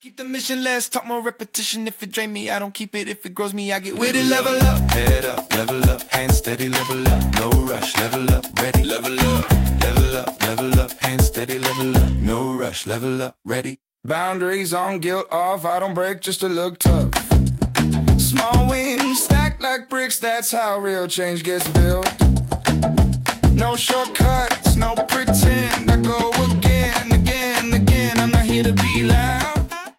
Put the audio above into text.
Keep the mission less, talk more repetition. If it drain me, I don't keep it. If it grows me, I get with it. Level up, head up, level up, hands steady, level up, no rush, level up, ready, level up, level up, level up, hands steady, level up, no rush, level up, ready. Boundaries on, guilt off, I don't break just to look tough. Small wins stacked like bricks, that's how real change gets built. No shortcut.